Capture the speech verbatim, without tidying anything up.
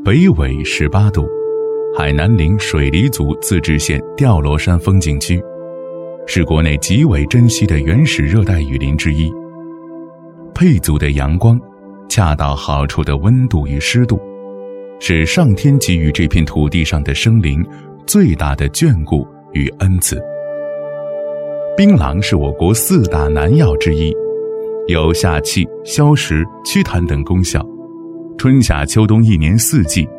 北纬十八度，海南临水黎族自治县吊罗山风景区，是国内极为珍稀的原始热带雨林之一。配足的阳光，恰到好处的温度与湿度，是上天给予这片土地上的生灵最大的眷顾与恩赐。槟榔是我国四大南药之一，有下气、消食、祛痰等功效，春夏秋冬一年四季